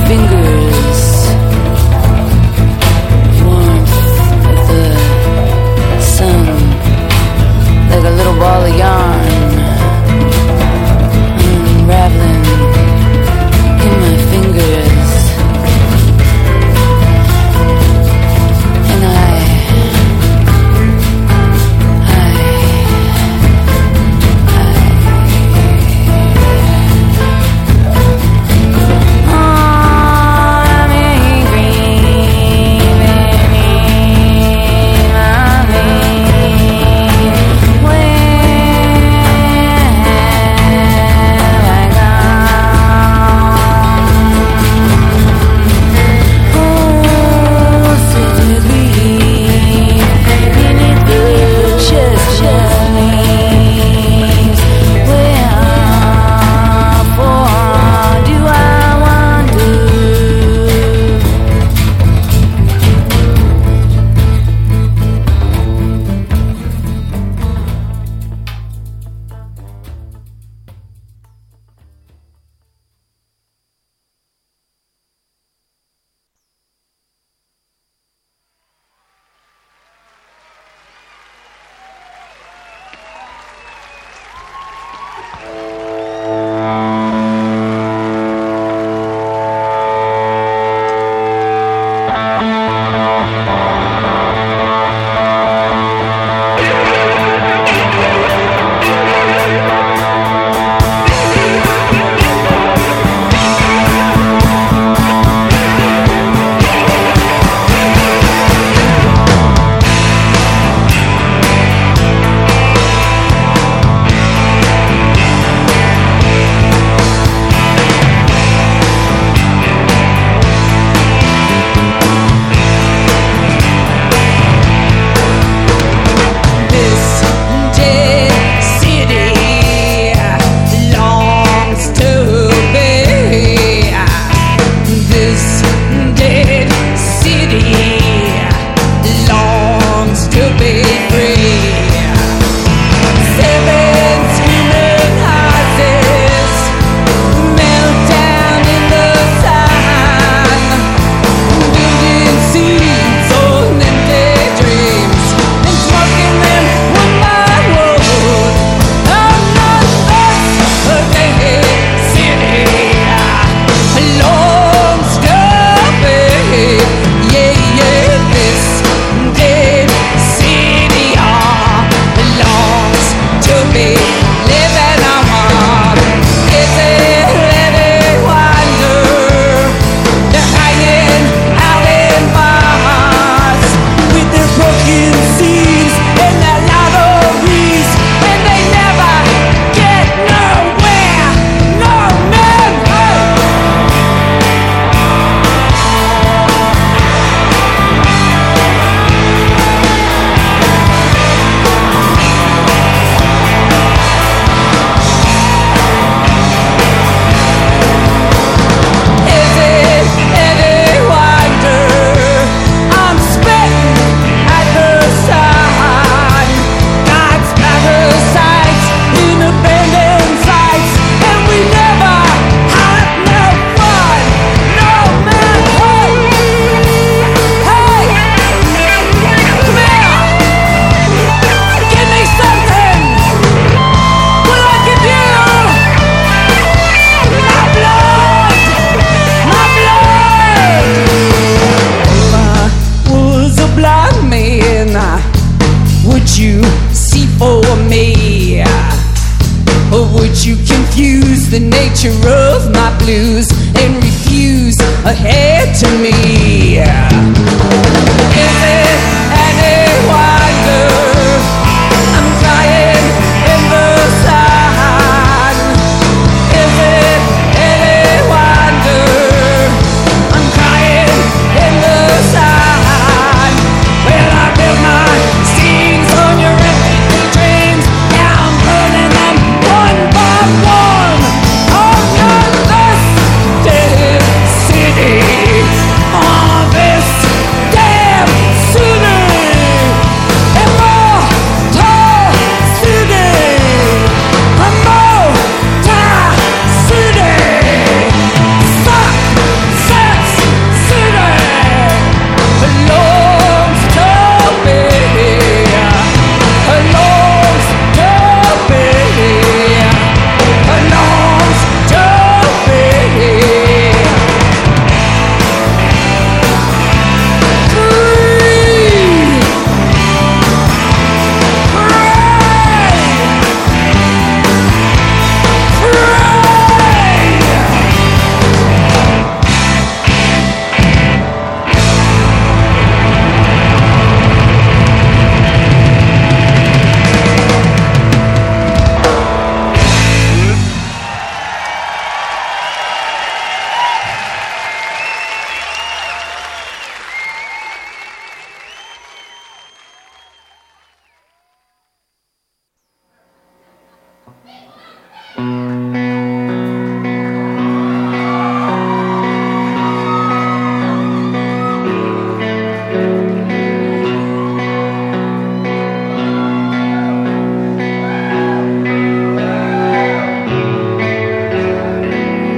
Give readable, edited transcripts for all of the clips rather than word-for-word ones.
fingers, warmth of the sun, like a little ball of yarn, unraveling in my fingers. And City, this damn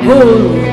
holy.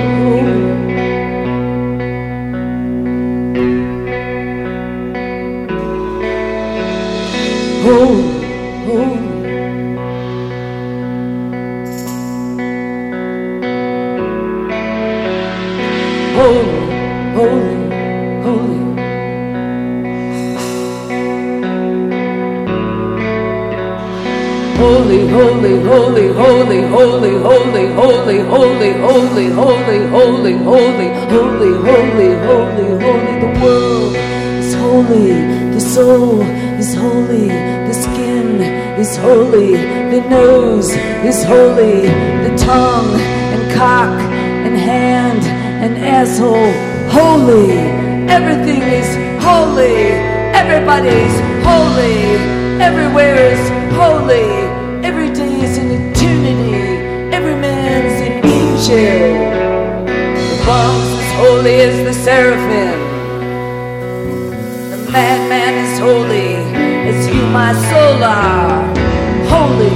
Holy, holy, holy, holy, holy, holy, holy, holy, holy, holy, holy, holy, holy, holy, holy, holy. The world is holy. The soul is holy. The skin is holy. The nose is holy. The tongue and cock and hand and asshole, holy. Everything is holy. Everybody's holy. Everywhere is holy. Every day is an eternity. Every man's an angel. The bomb's as holy as the seraphim. The madman is holy as you, my soul, are holy.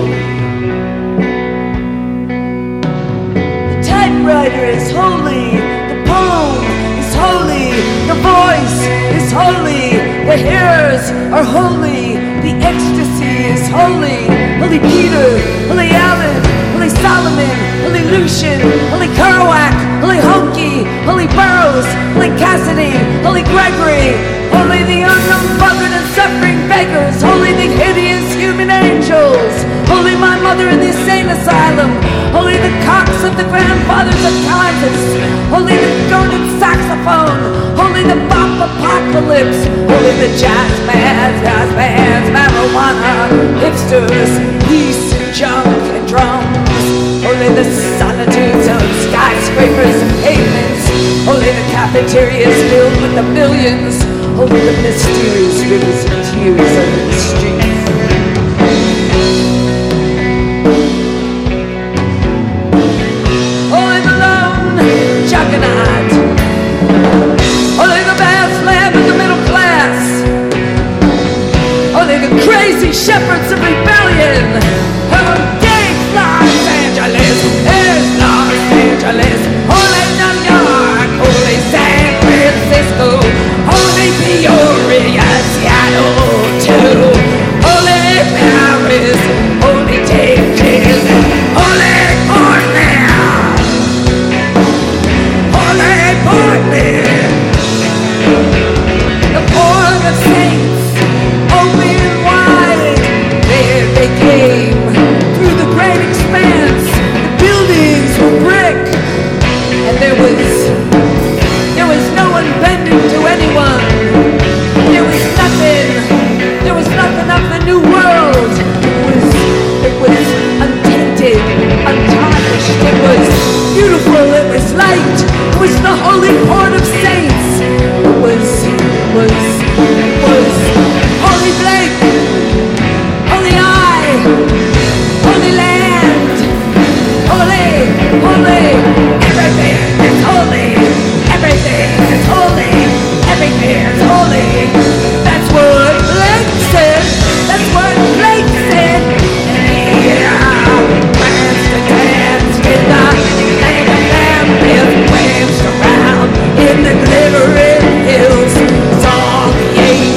The typewriter is holy. The poem is holy. The voice is holy. The hairs are holy. The ecstasy is holy. Holy Peter, Holy Allen, Holy Solomon, Holy Lucian, Holy Kerouac, Holy Hokie, Holy Burroughs, Holy Cassidy, Holy Gregory, holy the unbuggered and suffering beggars, holy the hideous human angels, holy my mother in the insane asylum, holy the cocks of the grandfathers of Kansas, holy the golden saxophone, holy the bop apocalypse, holy the jazz bands, marijuana, hipsters, peace, junk and drums, holy the solitudes of skyscrapers and pavements, holy the cafeterias filled with the millions, holy the mysterious rivers of tears under the streets. Holy the lone juggernaut, holy the vast land of the middle class, holy the crazy shepherds of rebellion, holy Los Angeles, is Los Angeles, holy New York, holy San Francisco, holy Peoria, Seattle too, holy Paris, holy Texas, holy Portland, holy Portland, the port of saints, open wide, there they came, through the great expanse, the buildings were brick, and there was no one bending to anyone, there was nothing of the new world, it was untainted, untarnished, it was beautiful, it was light, it was the holy port of saints, it was holy Blake, holy eye, holy land, holy, everything is holy, everything is holy, everything is holy. That's what Blake said, that's what Blake said. Yeah, plans to dance in the land of lamp, waves around in the glittering hills. Saw the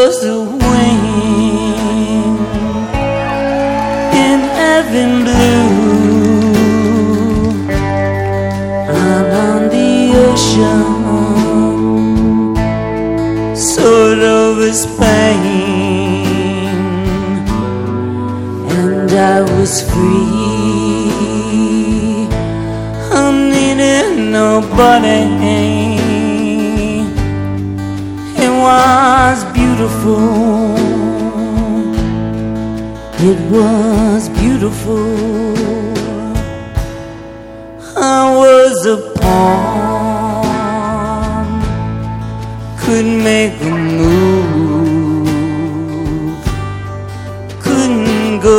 was a wing in heaven blue, and on the ocean sort of a Spain, and I was free. I needed nobody. It was beautiful. It was beautiful. I was a pawn, could make a move, couldn't go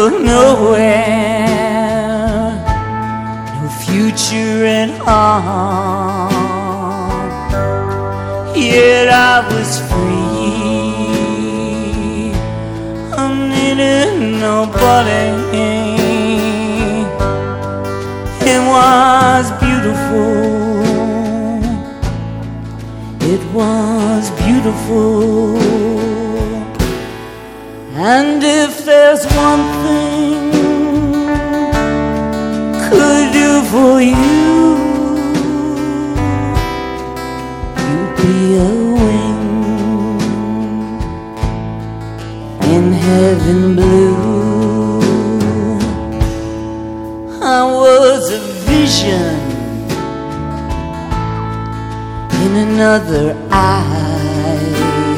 nowhere, no future at all. Yet I was free. I needed nobody. It was beautiful. It was beautiful. And if there's one thing could do for you, you'd be a wing in heaven blue. I was a vision in another eye,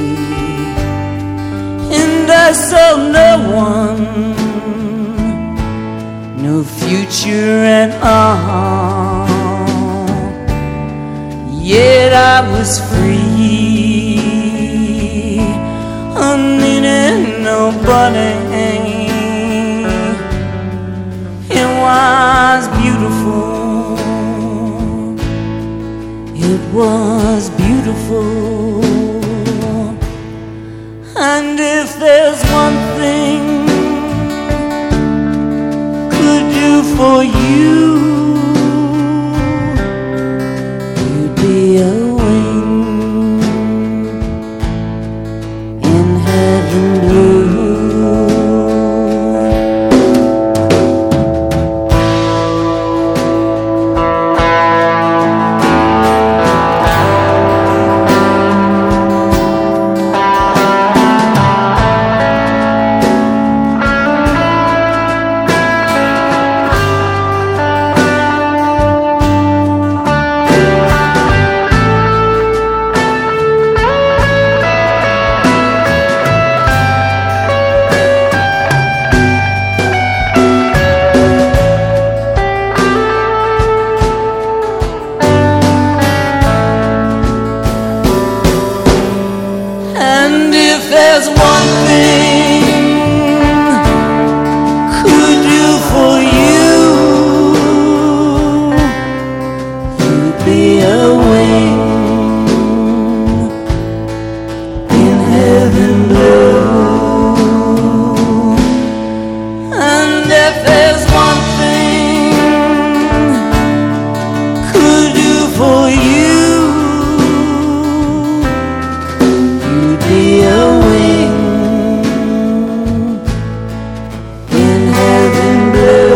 and I saw no one, no future at all. Yet I was free. I needed nobody. It was beautiful. It was beautiful. And if there's one thing could do for you, you'd be a wing in heaven blue. There's one thing could do for you, you'd be a wing in heaven blue. And if there's one thing could do for you, you'd be a wing in heaven blue.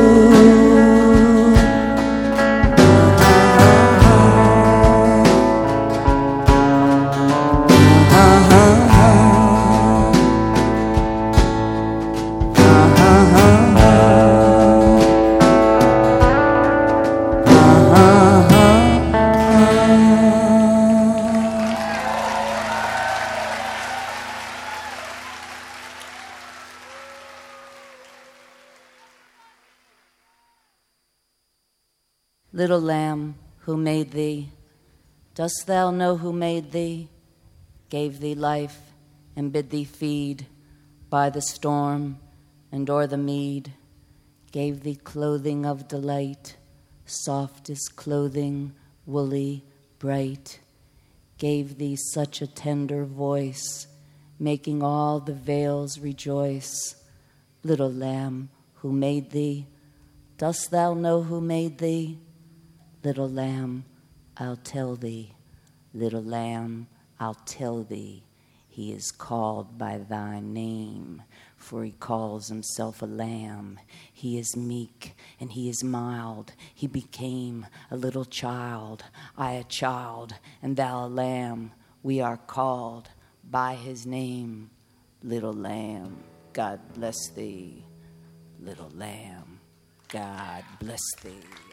Little lamb, who made thee? Dost thou know who made thee? Gave thee life and bid thee feed by the storm and o'er the mead. Gave thee clothing of delight, soft as clothing, woolly, bright. Gave thee such a tender voice, making all the vales rejoice. Little lamb, who made thee? Dost thou know who made thee? Little lamb, I'll tell thee. Little lamb, I'll tell thee. He is called by thy name, for he calls himself a lamb. He is meek and he is mild. He became a little child, I a child, and thou a lamb. We are called by his name, little lamb. God bless thee, little lamb. God bless thee.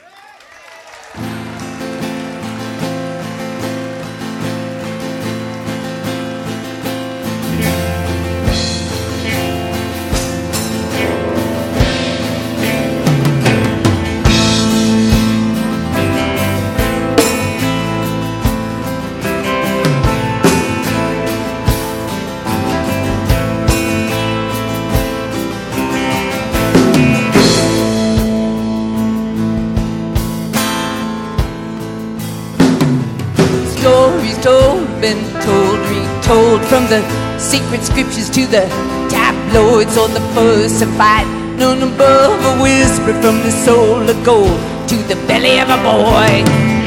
Been told, retold, from the secret scriptures to the tabloids or the versified, known above a whisper from the soul of gold to the belly of a boy.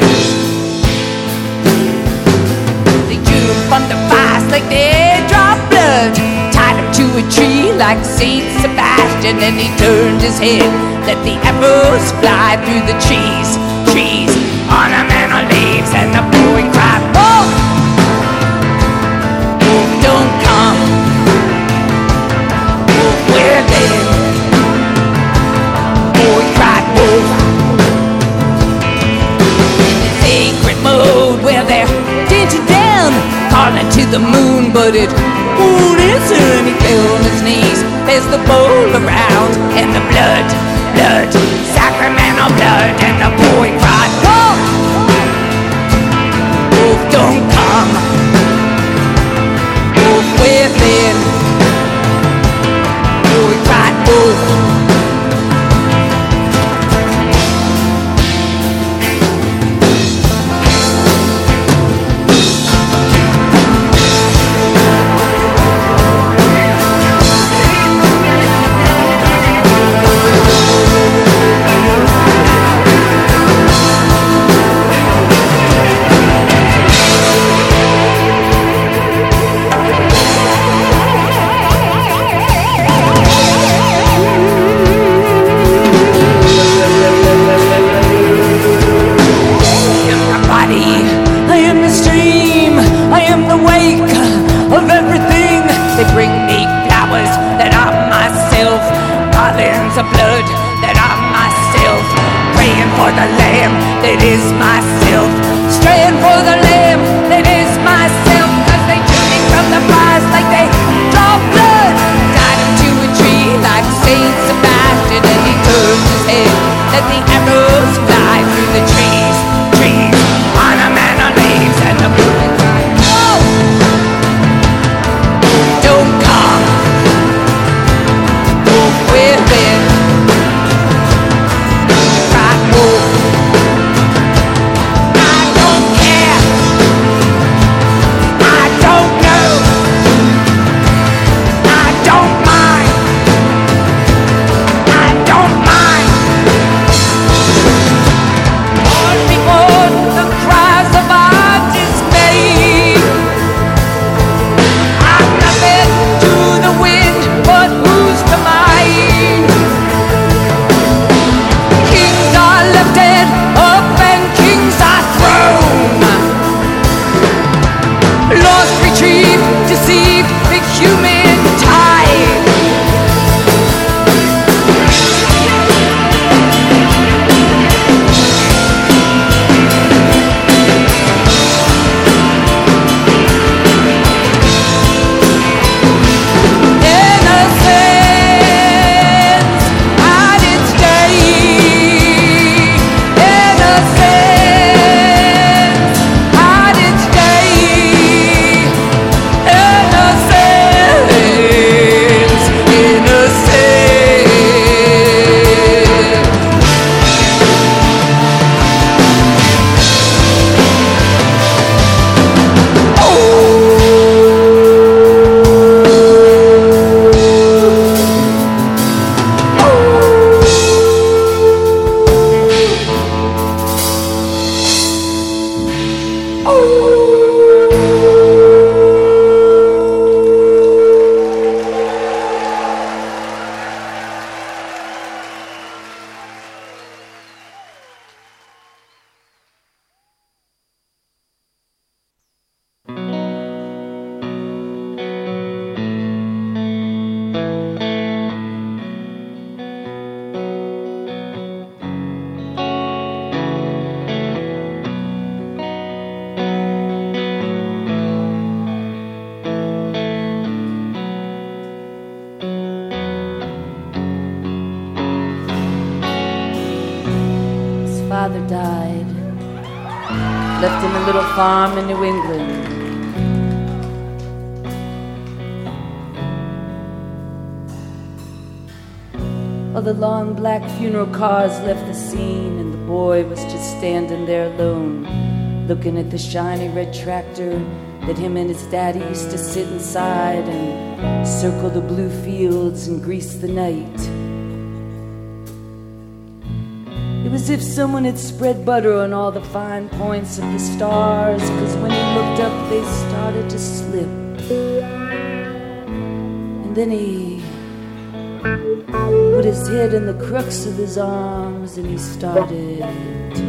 They drew him from the vase like they draw blood, tied him to a tree like Saint Sebastian, and he turned his head, let the arrows fly through the trees, ornamental leaves, and the boy cried, "Oh! Don't come, we're dead." Boy cried wolf. In the sacred mode where they're dancing down, calling to the moon, but it won't answer, and he fell on his knees as the bowl around, and the blood, sacramental blood, and the boy cried, "Wolf, wolf, don't come. Within, boy cried wolf." They bring me flowers that are myself, garlands of blood that are myself, praying for the lamb that is myself, straying for the lamb that is myself, 'cause they took me from the prize like they draw blood, tied him to a tree like Saint Sebastian, and he turned his head, let the arrows fly through the trees, ornamental leaves, and the boy cried, "Oh! Don't come, wolf within." Cried wolf. I don't care. I don't know. I don't mind. I don't mind. All before the cries of our dismay. I'm nothing to the wind, but who's to mine? Kings are lifted up and kings are thrown. Lost, retrieved, deceived, the human tide. Innocence at its day. Innocence at its day. Innocence, innocence. farm in New England. Well, the long black funeral cars left the scene, and the boy was just standing there alone, looking at the shiny red tractor that him and his daddy used to sit inside and circle the blue fields and grease the night. It was as if someone had spread butter on all the fine points of the stars, 'cause when he looked up they started to slip. And then he put his head in the crux of his arms and he started to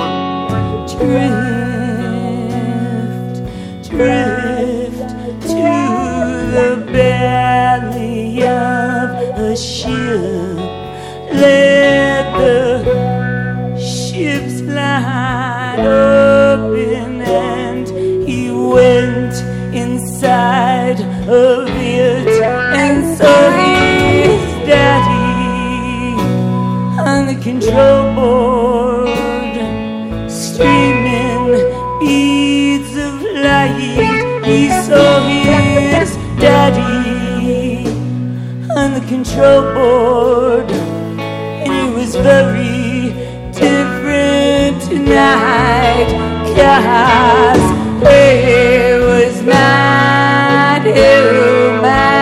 drift, drift to the belly of a ship. Let the ship slide open and he went inside of it and saw his daddy on the control board, streaming beads of light. He saw his daddy on the control board, and it was very different tonight, 'cause it was not human.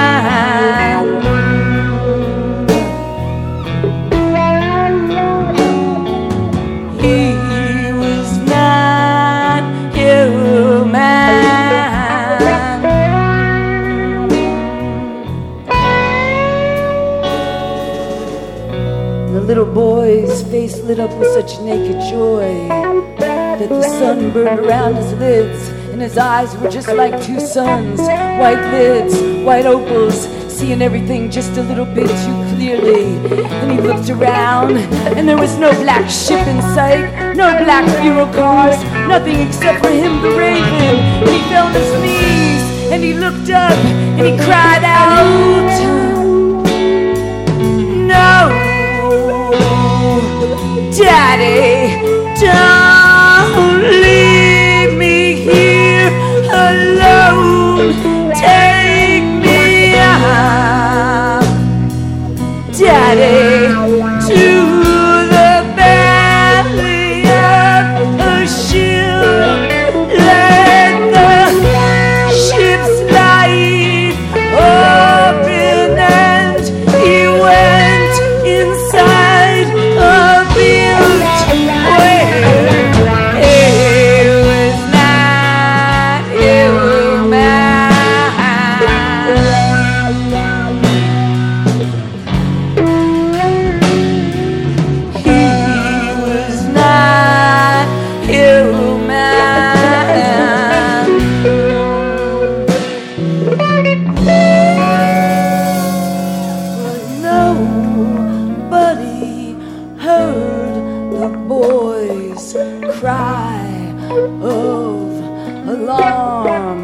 The little boy's face lit up with such naked joy that the sun burned around his lids, and his eyes were just like two suns, white lids, white opals, seeing everything just a little bit too clearly. And he looked around, and there was no black ship in sight, no black funeral cars, nothing except for him, the raven. And he fell on his knees, and he looked up, and he cried out, "No, Daddy, don't leave me here alone. Take me out, Daddy, to the belly of a ship. Let the ship's light open." And he went inside of it where it was not human. He was not human. But nobody heard the boys cry of alarm.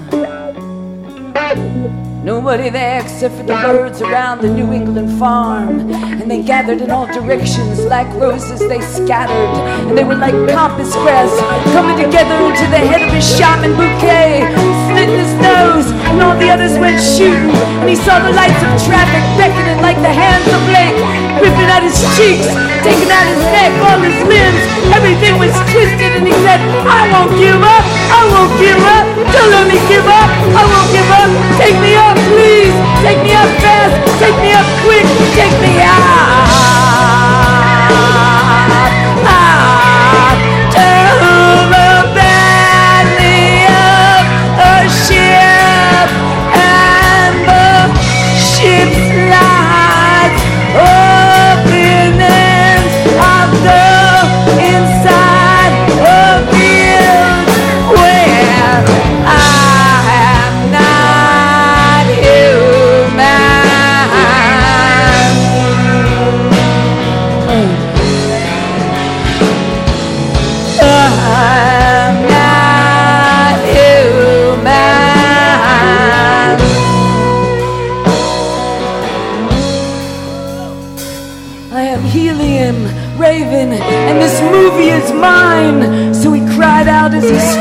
Nobody there except for the birds around the New England farm. And they gathered in all directions like roses they scattered. And they were like pampas grass coming together into the head of his shaman bouquet, slitting his nose, and all the others went shooting. And he saw the lights of traffic beckoning like the hands of Blake, ripping at his cheeks, taking out his neck, all his limbs. Everything was twisted, and he said, "I won't give up, I won't give up, don't let me give up, I won't give up, take me up, please, take me up fast, take me up quick, take me out, to the belly of a ship, and the ship's lights open, and I'll go inside of it where I am not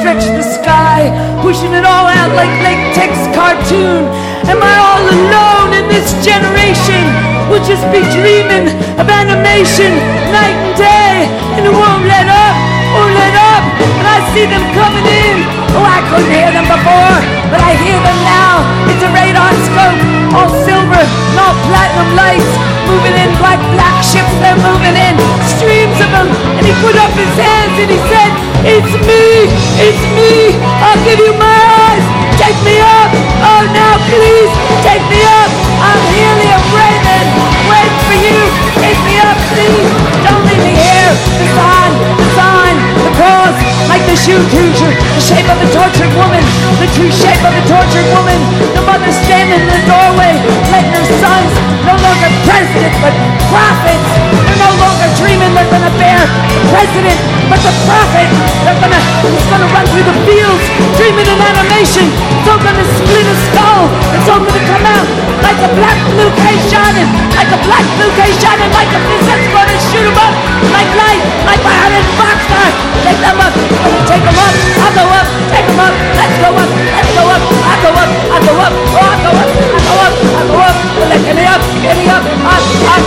stretch the sky, pushing it all out like latex cartoon. Am I all alone in this generation? We'll just be dreaming of animation night and day, and it won't let up, won't let up. And I see them coming in. Oh, I couldn't hear them before, but I hear them now. It's a radar scope, all silver and all platinum lights, moving in like black ships. They're moving in, streams of them. And he put up his hands and he said, it's me, it's me. I'll give you my eyes. Take me up. Oh, now please take me up. I'm Helium Raymond, waiting for you. Take me up, please. Don't leave me here. The sign, the cross, like the shoe creature, the shape of a tortured woman, the true shape of a tortured woman. The mother standing in the doorway, letting her sons, no longer presidents but prophets. They're no longer dreaming they're gonna bear the president, but the prophet. He's gonna run through the fields, dreaming in animation. It's all gonna split a skull. It's all gonna come out like a black blue case shining, like a black blue case shining, like a fist that's gonna shoot him up, like light, like my heart in Boxstar. Take them up, take them up, I'll go up, take them up, let's go up, let's go up, I go up, I go up, oh I go up, I go up, I go up, get me up, up,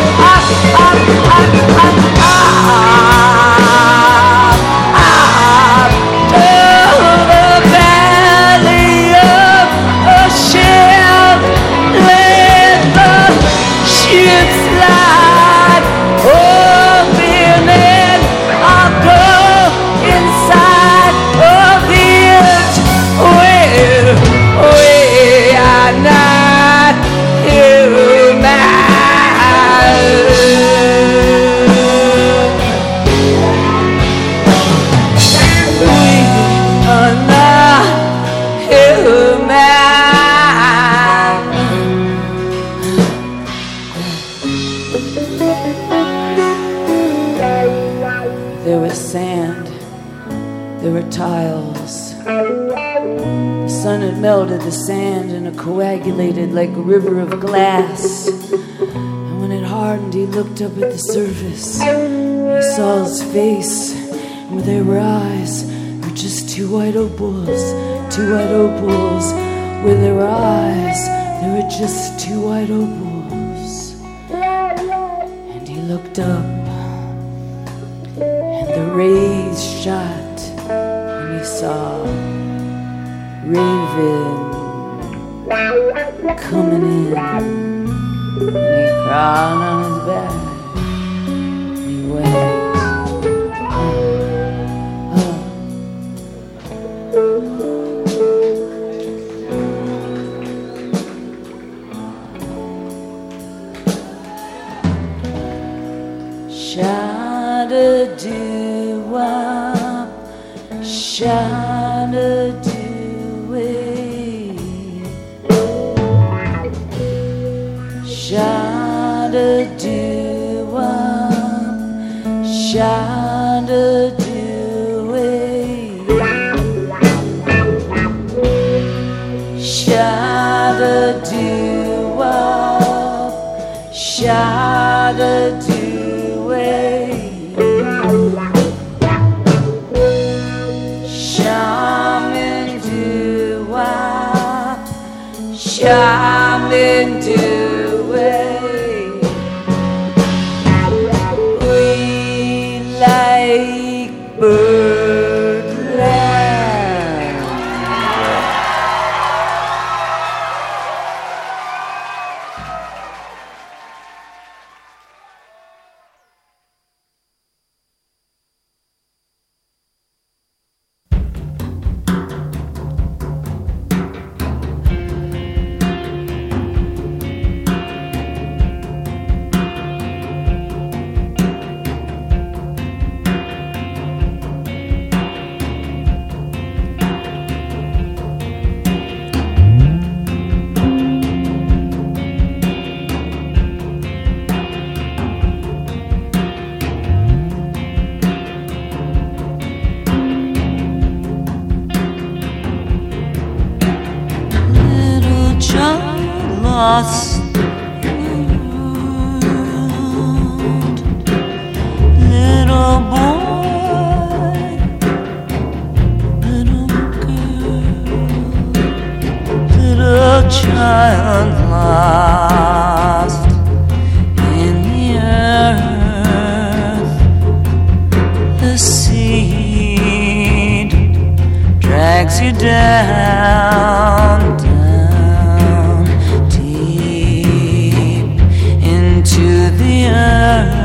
to the valley of a shell, let the ship slide open and I'll go inside of it. We are not human. There was sand, there were tiles. The sun had melted the sand and it coagulated like a river of glass. And when it hardened, he looked up at the surface. He saw his face, and where there were eyes, there were just two white opals. Two white opals. Where there were eyes, there were just two white opals. And he looked up, and the rays shot, and he saw Raven coming in, and he crawled on his back, and he went. Sha-da-doo-wop, sha-da-doo-wee, sha-da-doo-wop, sha-da-doo-wee, sha-da-doo-wop, sha-da-doo-wee. Shaman do-way. We like Birdland. Lost little boy, little child lost in the earth. The seed drags you down, down deep into the earth.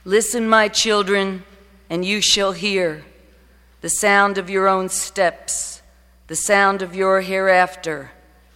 Listen, my children, and you shall hear the sound of your own steps, the sound of your hereafter.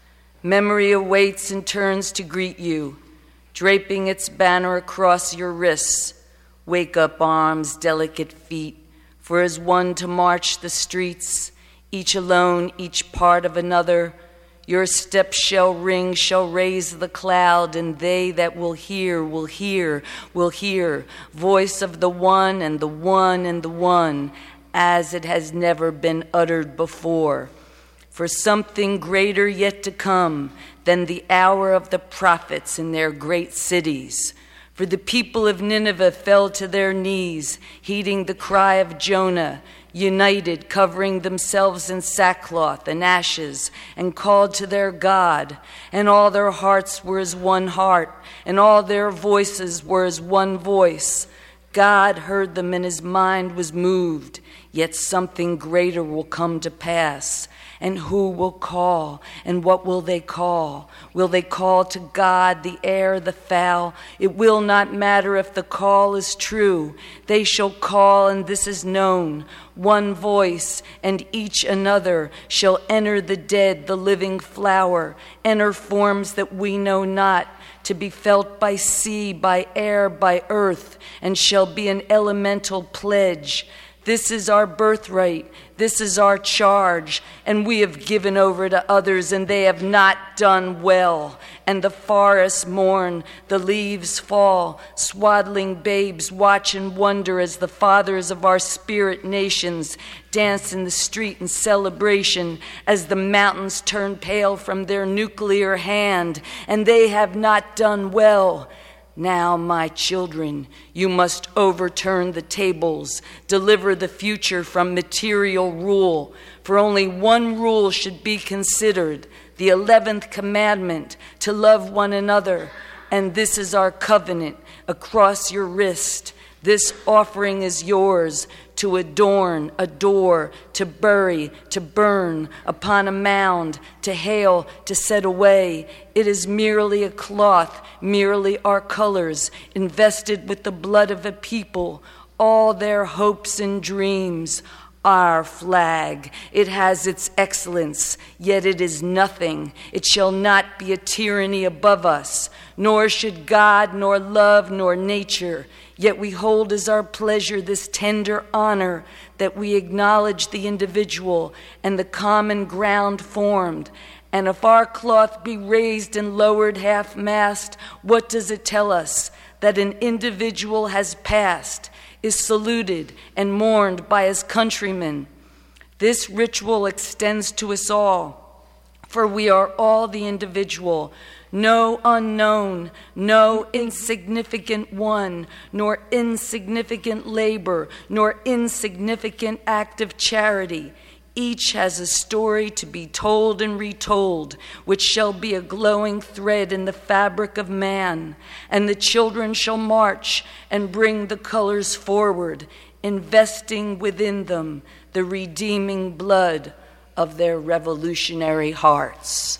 Memory awaits and turns to greet you, draping its banner across your wrists. Wake up, arms, delicate feet, for as one to march the streets, each alone, each part of another, your steps shall ring, shall raise the cloud, and they that will hear, will hear, will hear, voice of the one and the one and the one, as it has never been uttered before. For something greater yet to come than the hour of the prophets in their great cities. For the people of Nineveh fell to their knees, heeding the cry of Jonah, united, covering themselves in sackcloth and ashes, and called to their God. And all their hearts were as one heart, and all their voices were as one voice. God heard them, and his mind was moved. Yet something greater will come to pass. And who will call? And what will they call? Will they call to God, the air, the fowl? It will not matter if the call is true. They shall call, and this is known. One voice, and each another shall enter the dead, the living flower, enter forms that we know not, to be felt by sea, by air, by earth, and shall be an elemental pledge. This is our birthright, this is our charge, and we have given over to others, and they have not done well. And the forests mourn, the leaves fall, swaddling babes watch and wonder as the fathers of our spirit nations dance in the street in celebration, as the mountains turn pale from their nuclear hand, and they have not done well. Now, my children, you must overturn the tables, deliver the future from material rule, for only one rule should be considered, the 11th commandment, to love one another, and this is our covenant across your wrist. This offering is yours, to adorn, adore, to bury, to burn, upon a mound, to hail, to set away. It is merely a cloth, merely our colors, invested with the blood of a people, all their hopes and dreams. Our flag, it has its excellence, yet it is nothing. It shall not be a tyranny above us, nor should God, nor love, nor nature. Yet we hold as our pleasure this tender honor, that we acknowledge the individual and the common ground formed. And if our cloth be raised and lowered half-mast, what does it tell us? That an individual has passed, is saluted and mourned by his countrymen. This ritual extends to us all, for we are all the individual. No unknown, no insignificant one, nor insignificant labor, nor insignificant act of charity. Each has a story to be told and retold, which shall be a glowing thread in the fabric of man. And the children shall march and bring the colors forward, investing within them the redeeming blood of their revolutionary hearts.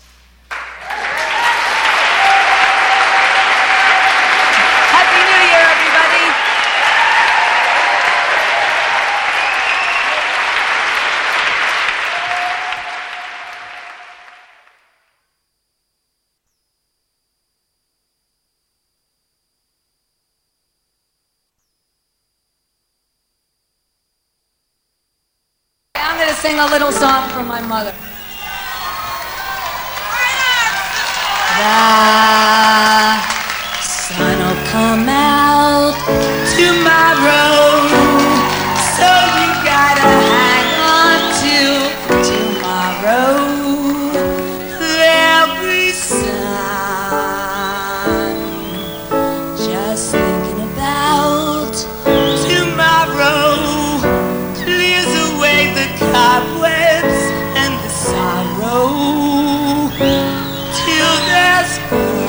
I'm going to sing a little song for my mother. The sun will come out tomorrow, so you gotta hang on to tomorrow. There'll be sun, just thinking about tomorrow. Cobwebs and the sorrow till there's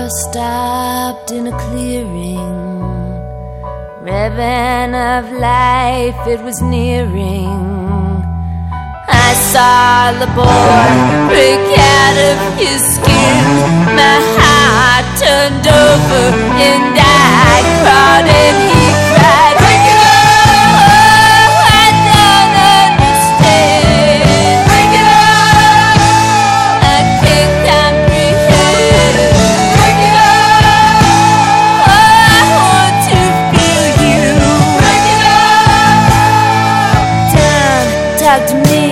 stopped in a clearing, ribbon of life it was nearing. I saw the boy break out of his skin. My heart turned over and I cried and he cried. Break it up! Oh, I don't understand. Break it up! I can't comprehend. Break it up! Oh, I want to feel you. Break it up! Down, talk to me.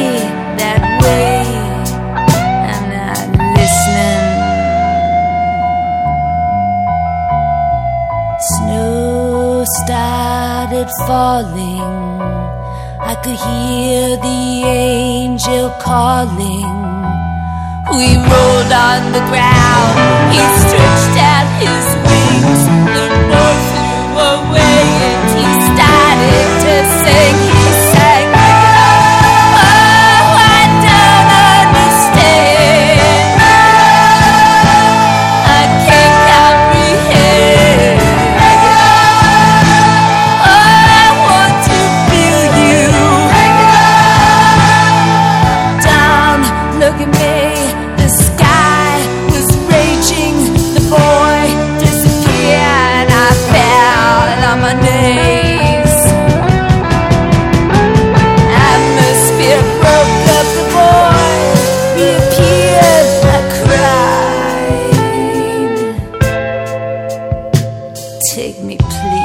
Started falling. I could hear the angel calling. We rolled on the ground. He stretched out his wings. The boy flew away and he started to sing. He sang, oh, I don't understand. I can't comprehend. Look at me, the sky was raging. The boy disappeared. I fell on my knees. Atmosphere broke up. The boy reappeared. I cried. Take me, please.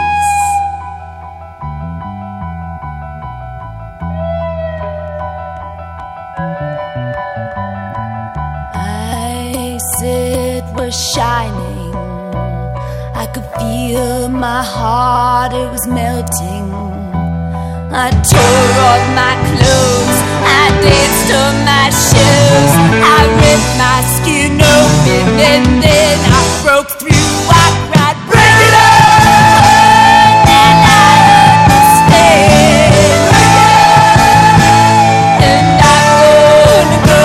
It was shining. I could feel my heart, it was melting. I tore off my clothes, I danced on my shoes. I ripped my skin open and then I broke through. I cried, break it up! And I understand. Break it up! And I'm gonna go.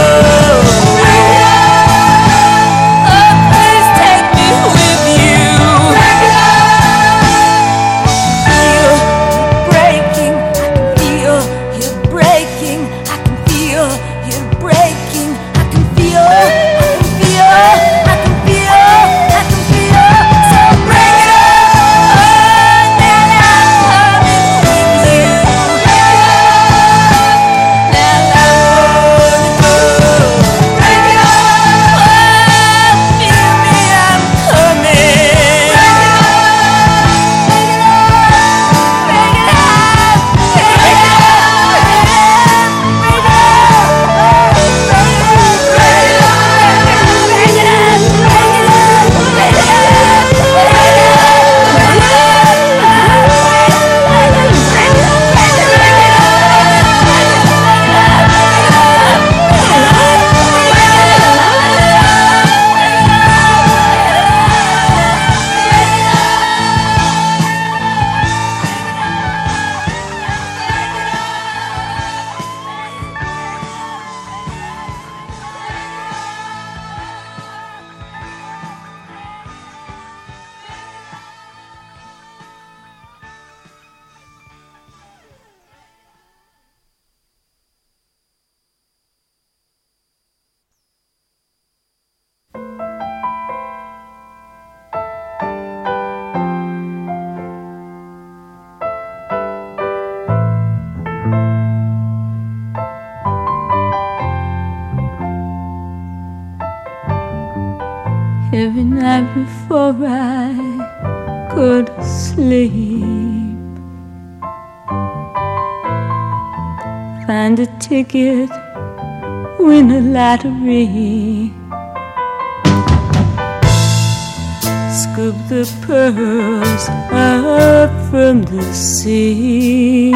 Every night before I go to sleep, find a ticket, win a lottery, scoop the pearls up from the sea,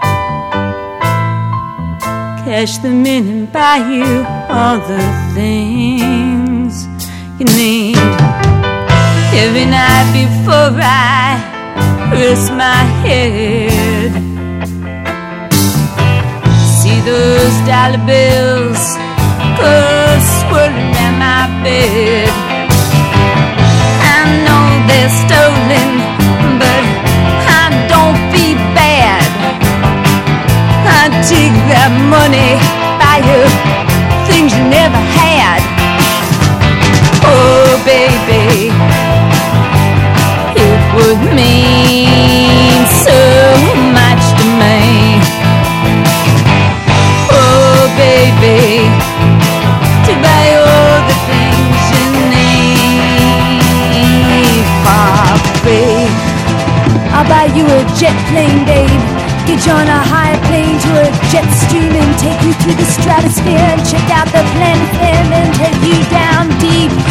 cash them in and buy you all the things you need. Every night before I rest my head, see those dollar bills go swirling down my bed. baby, it would mean so much to me. Oh baby, to buy all the things you need for free. I'll buy you a jet plane, babe. Get you on a high plane to a jet stream and take you through the stratosphere and check out the planet and then take you down deep